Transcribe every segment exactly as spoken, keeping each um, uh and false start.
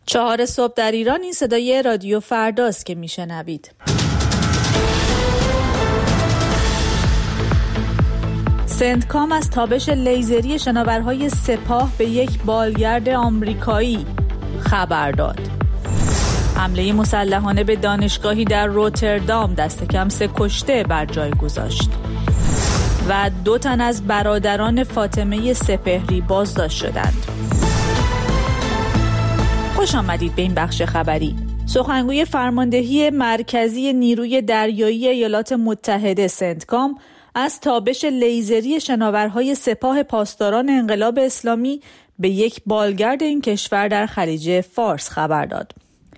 چهار صبح در ایران. این صدای رادیو فرداست که میشنوید. سنتکام از تابش لیزری شناورهای سپاه به یک بالگرد آمریکایی خبر داد. حمله مسلحانه به دانشگاهی در روتردام دست کم سه کشته بر جای گذاشت. و دو تن از برادران فاطمه سپهری بازداشت شدند. خوش آمدید به این بخش خبری. سخنگوی فرماندهی مرکزی نیروی دریایی ایالات متحده سنتکام از تابش لیزری شناورهای سپاه پاسداران انقلاب اسلامی به یک بالگرد این کشور در خلیج فارس خبر داد.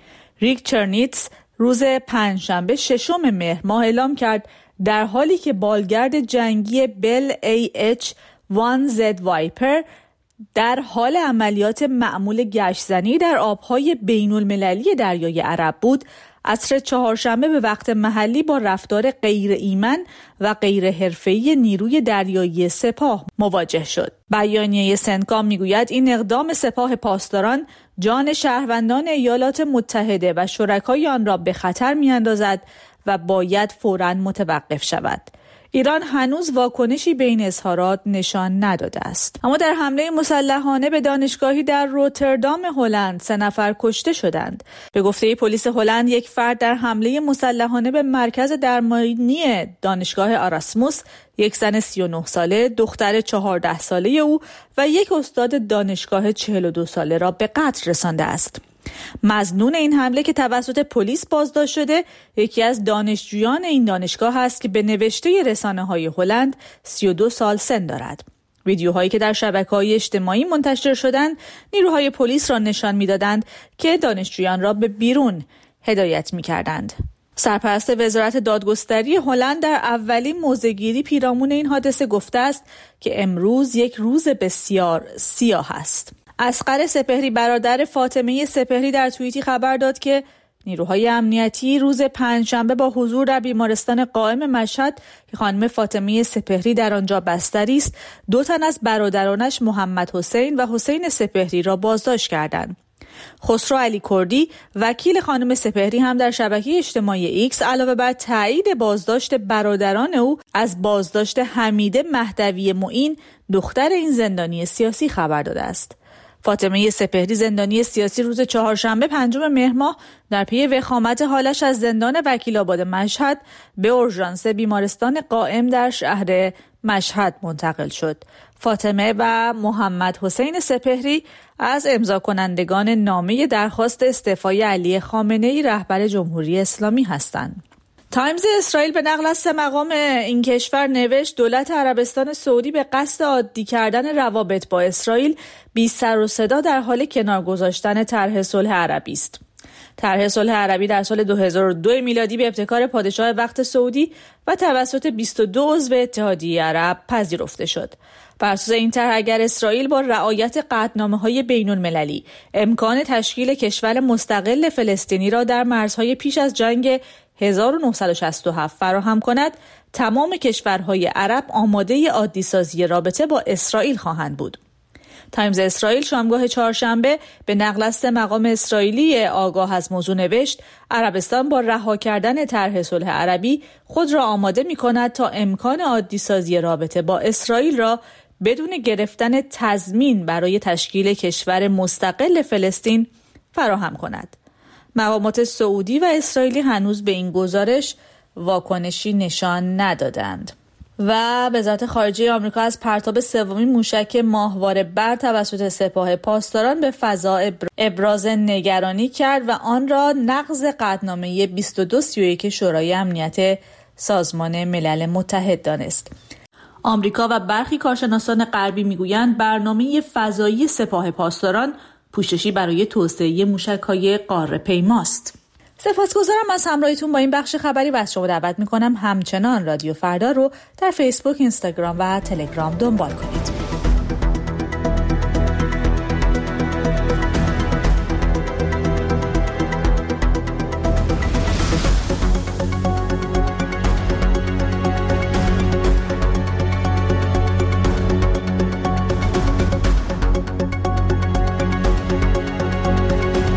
ریک چرنیتس روز پنجشنبه ششم مهر ماه اعلام کرد در حالی که بالگرد جنگی بل ای اچ یک زد وایپر در حال عملیات معمول گشت‌زنی در آبهای بین المللی دریای عرب بود، عصر چهارشنبه به وقت محلی با رفتار غیر ایمن و غیر حرفه‌ای نیروی دریایی سپاه مواجه شد. بیانیه سنتکام میگوید این اقدام سپاه پاسداران جان شهروندان ایالات متحده و شرکای آن را به خطر می‌اندازد و باید فوراً متوقف شود. ایران هنوز واکنشی به این اظهارات نشان نداده است. اما در حمله مسلحانه به دانشگاهی در روتردام هلند سه نفر کشته شدند. به گفته پلیس هلند یک فرد در حمله مسلحانه به مرکز درمانی دانشگاه آراسموس یک زن سی و نه ساله، دختر چهارده ساله او و یک استاد دانشگاه چهل و دو ساله را به قتل رسانده است. مظنون این حمله که توسط پلیس بازداشت شده یکی از دانشجویان این دانشگاه است که به نوشته رسانه‌های هلند سی و دو سال سن دارد. ویدیوهایی که در شبکه‌های اجتماعی منتشر شدند نیروهای پلیس را نشان می‌دادند که دانشجویان را به بیرون هدایت می‌کردند. سرپرست وزارت دادگستری هلند در اولین موضع‌گیری پیرامون این حادثه گفته است که امروز یک روز بسیار سیاه است. اصغر سپهری برادر فاطمه سپهری در توییتی خبر داد که نیروهای امنیتی روز پنجشنبه با حضور در بیمارستان قائم مشهد که خانم فاطمه سپهری در آنجا بستری است، دو تن از برادرانش محمد حسین و حسین سپهری را بازداشت کردند. خسرو علی کردی وکیل خانم سپهری هم در شبکه اجتماعی ایکس علاوه بر تایید بازداشت برادران او از بازداشت حمیده مهدوی معین دختر این زندانی سیاسی خبر داده است. فاطمه سپهری زندانی سیاسی روز چهارشنبه پنجم مهر ماه در پی وخامت حالش از زندان وکیل‌آباد مشهد به اورژانس بیمارستان قائم در شهر مشهد منتقل شد. فاطمه و محمد حسین سپهری از امضا کنندگان نامه درخواست استعفای علی خامنه‌ای رهبر جمهوری اسلامی هستند. تایمز اسرائیل به نقل از سه مقام این کشور نوشت دولت عربستان سعودی به قصد عادی کردن روابط با اسرائیل بی سر و صدا در حال کنار گذاشتن طرح صلح عربی است. طرح صلح عربی در سال دو هزار و دو میلادی به ابتکار پادشاه وقت سعودی و توسط بیست و دو عضو اتحادیه عرب پذیرفته شد. بر اساس این طرح اگر اسرائیل با رعایت قطعنامه‌های بین‌المللی امکان تشکیل کشور مستقل فلسطینی را در مرزهای پیش از جنگ هزار و نهصد و شصت و هفت فراهم کند، تمام کشورهای عرب آماده عادی سازی رابطه با اسرائیل خواهند بود. تایمز اسرائیل شامگاه چهارشنبه به نقل از سه مقام اسرائیلی آگاه از موضوع نوشت عربستان با رها کردن طرح صلح عربی خود را آماده می‌کند تا امکان عادی سازی رابطه با اسرائیل را بدون گرفتن تضمین برای تشکیل کشور مستقل فلسطین فراهم کند. مقامات سعودی و اسرائیلی هنوز به این گزارش واکنشی نشان ندادند. و وزارت خارجه آمریکا از پرتاب سومین موشک ماهواره بر توسط سپاه پاسداران به فضا ابراز نگرانی کرد و آن را نقض قطعنامه بیست و دو سی و یک شورای امنیت سازمان ملل متحد دانست. آمریکا و برخی کارشناسان غربی میگویند برنامه فضایی سپاه پاسداران پوششی برای توسعه موشک‌های قاره پیماست. سپاسگزارم از همراهیتون با این بخش خبری و از شما دعوت میکنم همچنان رادیو فردا رو در فیسبوک، اینستاگرام و تلگرام دنبال کنید.